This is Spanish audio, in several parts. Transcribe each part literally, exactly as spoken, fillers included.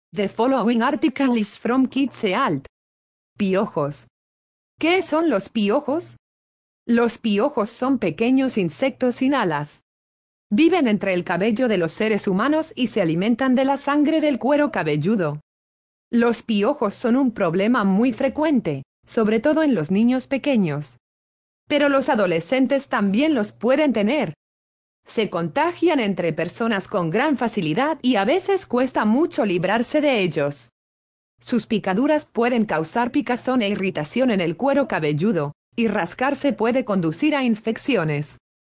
The following article is from Kids Ealt. Piojos. ¿Qué son los piojos? Los piojos son pequeños insectos sin alas. Viven entre el cabello de los seres humanos y se alimentan de la sangre del cuero cabelludo. Los piojos son un problema muy frecuente, sobre todo en los niños pequeños. Pero los adolescentes también los pueden tener. Se contagian entre personas con gran facilidad y a veces cuesta mucho librarse de ellos. Sus picaduras pueden causar picazón e irritación en el cuero cabelludo, y rascarse puede conducir a infecciones.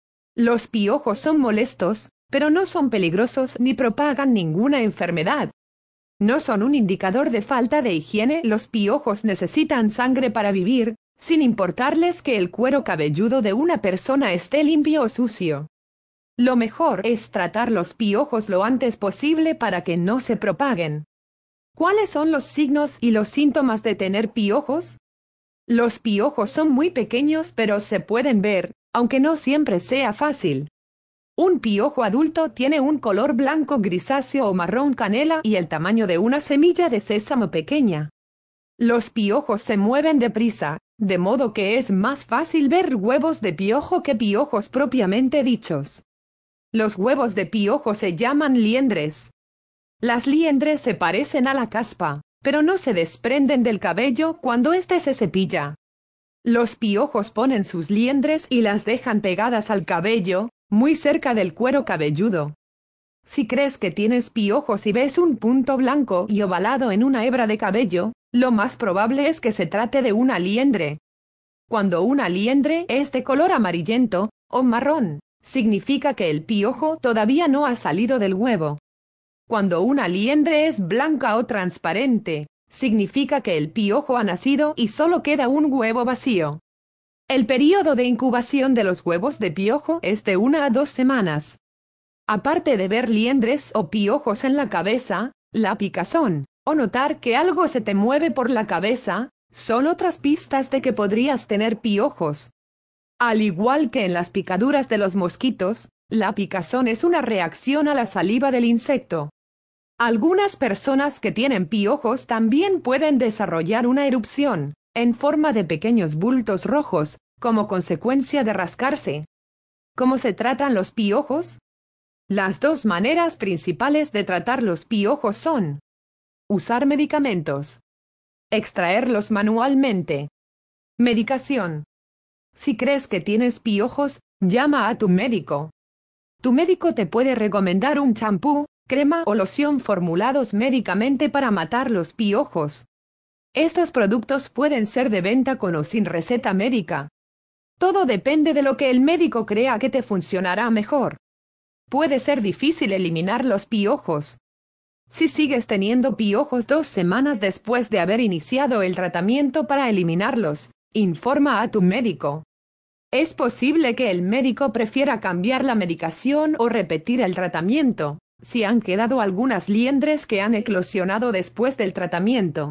Los piojos son molestos, pero no son peligrosos ni propagan ninguna enfermedad. No son un indicador de falta de higiene. Los piojos necesitan sangre para vivir, sin importarles que el cuero cabelludo de una persona esté limpio o sucio. Lo mejor es tratar los piojos lo antes posible para que no se propaguen. ¿Cuáles son los signos y los síntomas de tener piojos? Los piojos son muy pequeños pero se pueden ver, aunque no siempre sea fácil. Un piojo adulto tiene un color blanco grisáceo o marrón canela y el tamaño de una semilla de sésamo pequeña. Los piojos se mueven deprisa, de modo que es más fácil ver huevos de piojo que piojos propiamente dichos. Los huevos de piojo se llaman liendres. Las liendres se parecen a la caspa, pero no se desprenden del cabello cuando éste se cepilla. Los piojos ponen sus liendres y las dejan pegadas al cabello, muy cerca del cuero cabelludo. Si crees que tienes piojos y ves un punto blanco y ovalado en una hebra de cabello, lo más probable es que se trate de una liendre. Cuando una liendre es de color amarillento o marrón, significa que el piojo todavía no ha salido del huevo. Cuando una liendre es blanca o transparente, significa que el piojo ha nacido y solo queda un huevo vacío. El período de incubación de los huevos de piojo es de una a dos semanas. Aparte de ver liendres o piojos en la cabeza, la picazón, o notar que algo se te mueve por la cabeza, son otras pistas de que podrías tener piojos. Al igual que en las picaduras de los mosquitos, la picazón es una reacción a la saliva del insecto. Algunas personas que tienen piojos también pueden desarrollar una erupción, en forma de pequeños bultos rojos, como consecuencia de rascarse. ¿Cómo se tratan los piojos? Las dos maneras principales de tratar los piojos son: usar medicamentos. Extraerlos manualmente. Medicación. Si crees que tienes piojos, llama a tu médico. Tu médico te puede recomendar un champú, crema o loción formulados médicamente para matar los piojos. Estos productos pueden ser de venta con o sin receta médica. Todo depende de lo que el médico crea que te funcionará mejor. Puede ser difícil eliminar los piojos. Si sigues teniendo piojos dos semanas después de haber iniciado el tratamiento para eliminarlos, informa a tu médico. Es posible que el médico prefiera cambiar la medicación o repetir el tratamiento, si han quedado algunas liendres que han eclosionado después del tratamiento.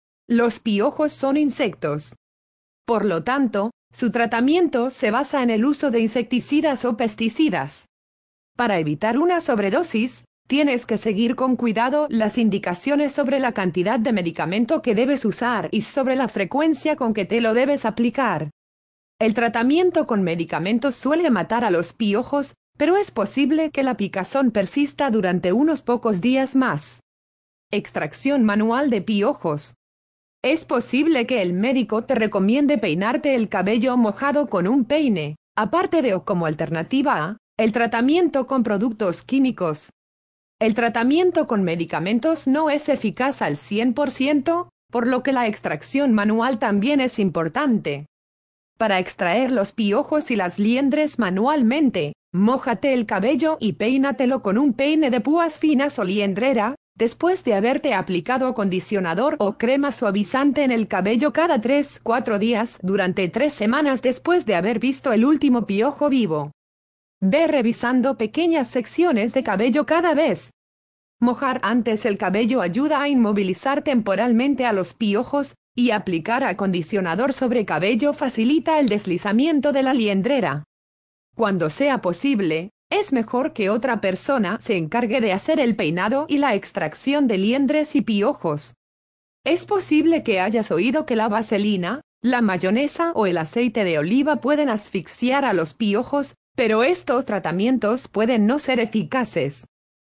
Los piojos son insectos. Por lo tanto, su tratamiento se basa en el uso de insecticidas o pesticidas. Para evitar una sobredosis, tienes que seguir con cuidado las indicaciones sobre la cantidad de medicamento que debes usar y sobre la frecuencia con que te lo debes aplicar. El tratamiento con medicamentos suele matar a los piojos, pero es posible que la picazón persista durante unos pocos días más. Extracción manual de piojos. Es posible que el médico te recomiende peinarte el cabello mojado con un peine, aparte de o como alternativa a el tratamiento con productos químicos. El tratamiento con medicamentos no es eficaz al cien por ciento, por lo que la extracción manual también es importante. Para extraer los piojos y las liendres manualmente, mójate el cabello y peínatelo con un peine de púas finas o liendrera, después de haberte aplicado acondicionador o crema suavizante en el cabello cada tres a cuatro días durante tres semanas después de haber visto el último piojo vivo. Ve revisando pequeñas secciones de cabello cada vez. Mojar antes el cabello ayuda a inmovilizar temporalmente a los piojos, y aplicar acondicionador sobre cabello facilita el deslizamiento de la liendrera. Cuando sea posible, Es mejor que otra persona se encargue de hacer el peinado y la extracción de liendres y piojos. Es posible que hayas oído que la vaselina, la mayonesa o el aceite de oliva pueden asfixiar a los piojos, pero estos tratamientos pueden no ser eficaces.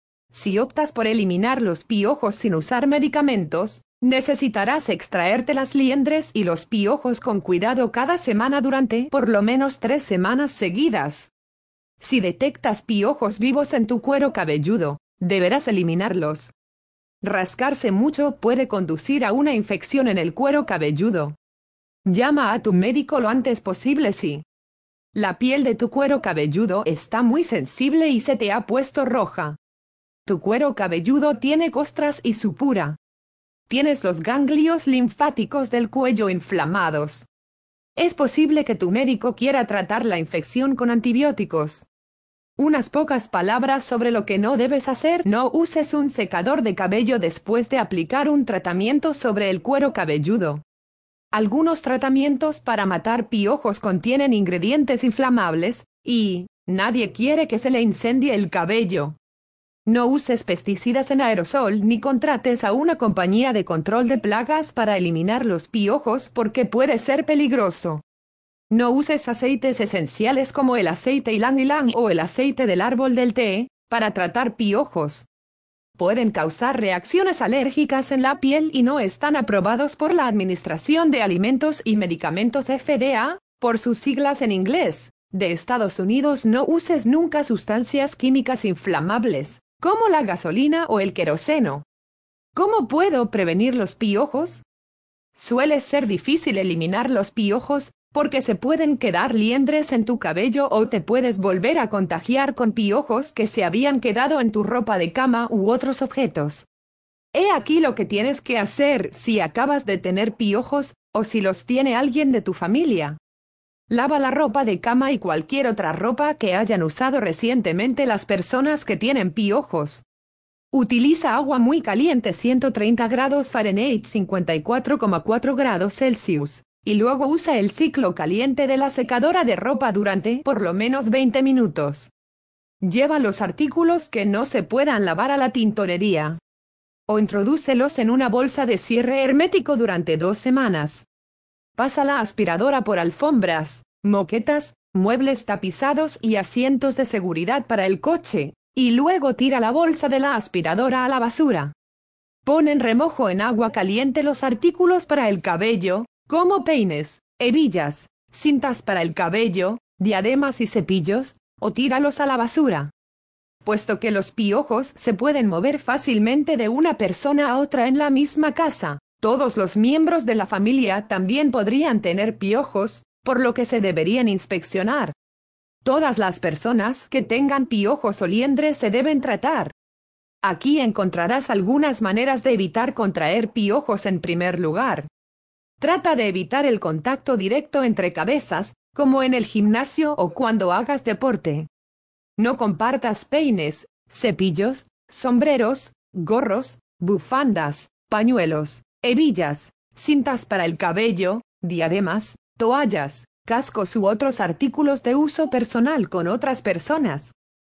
Si optas por eliminar los piojos sin usar medicamentos, necesitarás extraerte las liendres y los piojos con cuidado cada semana durante por lo menos tres semanas seguidas. Si detectas piojos vivos en tu cuero cabelludo, deberás eliminarlos. Rascarse mucho puede conducir a una infección en el cuero cabelludo. Llama a tu médico lo antes posible si la piel de tu cuero cabelludo está muy sensible y se te ha puesto roja. Tu cuero cabelludo tiene costras y supura. Tienes los ganglios linfáticos del cuello inflamados. Es posible que tu médico quiera tratar la infección con antibióticos. Unas pocas palabras sobre lo que no debes hacer. No uses un secador de cabello después de aplicar un tratamiento sobre el cuero cabelludo. Algunos tratamientos para matar piojos contienen ingredientes inflamables, y nadie quiere que se le incendie el cabello. No uses pesticidas en aerosol ni contrates a una compañía de control de plagas para eliminar los piojos porque puede ser peligroso. No uses aceites esenciales como el aceite ylang ylang o el aceite del árbol del té para tratar piojos. Pueden causar reacciones alérgicas en la piel y no están aprobados por la Administración de Alimentos y Medicamentos F D A, por sus siglas en inglés, de Estados Unidos. No uses nunca sustancias químicas inflamables, como la gasolina o el queroseno. ¿Cómo puedo prevenir los piojos? Suele ser difícil eliminar los piojos, porque se pueden quedar liendres en tu cabello o te puedes volver a contagiar con piojos que se habían quedado en tu ropa de cama u otros objetos. He aquí lo que tienes que hacer si acabas de tener piojos, o si los tiene alguien de tu familia. Lava la ropa de cama y cualquier otra ropa que hayan usado recientemente las personas que tienen piojos. Utiliza agua muy caliente ciento treinta grados Fahrenheit cincuenta y cuatro coma cuatro grados Celsius. Y luego usa el ciclo caliente de la secadora de ropa durante por lo menos veinte minutos. Lleva los artículos que no se puedan lavar a la tintorería. O introdúcelos en una bolsa de cierre hermético durante dos semanas. Pasa la aspiradora por alfombras, moquetas, muebles tapizados y asientos de seguridad para el coche, y luego tira la bolsa de la aspiradora a la basura. Pon en remojo en agua caliente los artículos para el cabello, como peines, hebillas, cintas para el cabello, diademas y cepillos, o tíralos a la basura. Puesto que los piojos se pueden mover fácilmente de una persona a otra en la misma casa, todos los miembros de la familia también podrían tener piojos, por lo que se deberían inspeccionar. Todas las personas que tengan piojos o liendres se deben tratar. Aquí encontrarás algunas maneras de evitar contraer piojos. En primer lugar, trata de evitar el contacto directo entre cabezas, como en el gimnasio o cuando hagas deporte. No compartas peines, cepillos, sombreros, gorros, bufandas, pañuelos, hebillas, cintas para el cabello, diademas, toallas, cascos u otros artículos de uso personal con otras personas.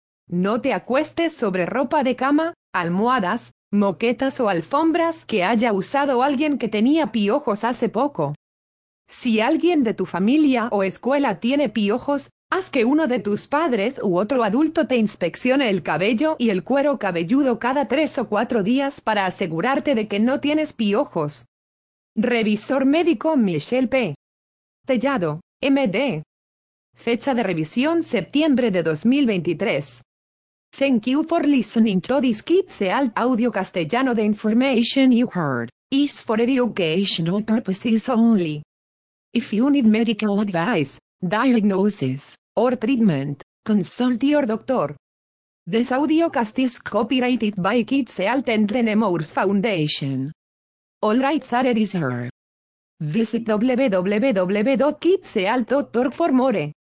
No te acuestes sobre ropa de cama, almohadas, moquetas o alfombras que haya usado alguien que tenía piojos hace poco. Si alguien de tu familia o escuela tiene piojos, haz que uno de tus padres u otro adulto te inspeccione el cabello y el cuero cabelludo cada tres o cuatro días para asegurarte de que no tienes piojos. Revisor médico Michelle P. Tellado, M D. Fecha de revisión septiembre de dos mil veintitrés. Thank you for listening to this KidSealt audio castellano. The information you heard is for educational purposes only. If you need medical advice, diagnosis, or treatment, consult your doctor. This audiocast is copyrighted by KidSealt and the Nemours Foundation. All rights are reserved. Visit w w w dot kidsealt dot org for more.